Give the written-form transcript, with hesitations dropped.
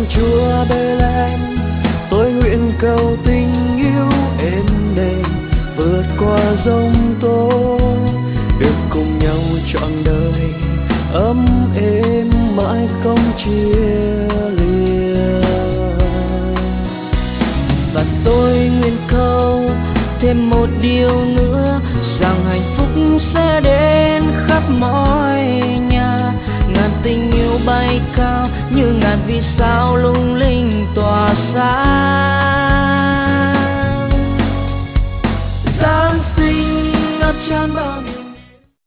Chúa Bethlehem, tôi nguyện cầu tình yêu êm đềm vượt qua giông tố, được cùng nhau trọn đời ấm êm mãi không chia lìa. Và tôi nguyện cầu thêm một điều nữa, rằng hạnh phúc sẽ đến khắp mọi nhà. Ngàn tình yêu bay cao như ngàn vì sao lung linh tỏa sáng.